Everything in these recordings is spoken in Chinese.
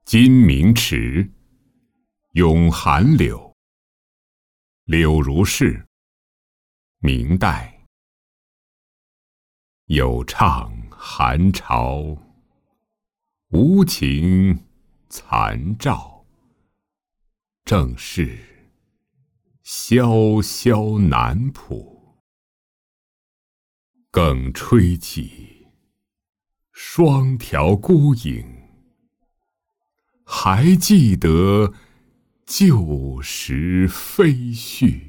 金明池，咏寒柳。柳如是，明代。有唱寒潮，无情残照。正是萧萧南浦，更吹起双条孤影。还记得旧时飞絮，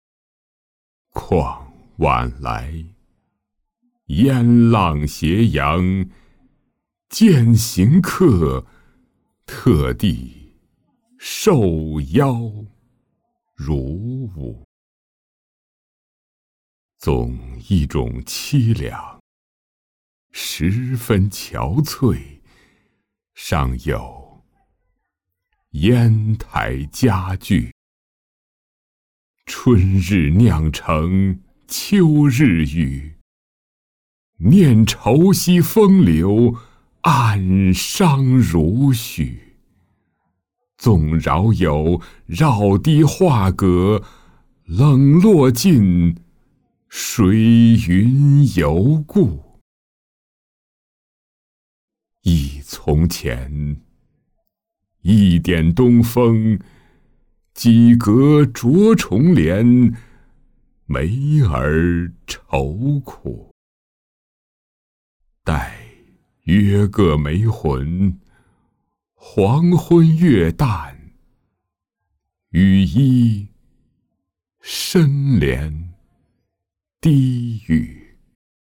况晚来烟浪斜阳，践行客特地受邀如舞。总一种凄凉，十分憔悴，尚有烟台佳句，春日酿成秋日雨，念愁兮风流，暗伤如许。纵饶有绕堤画阁，冷落尽水云游故。忆从前，一点东风，几格着重帘，梅儿愁苦。待约个梅魂，黄昏月淡，雨衣深帘低语。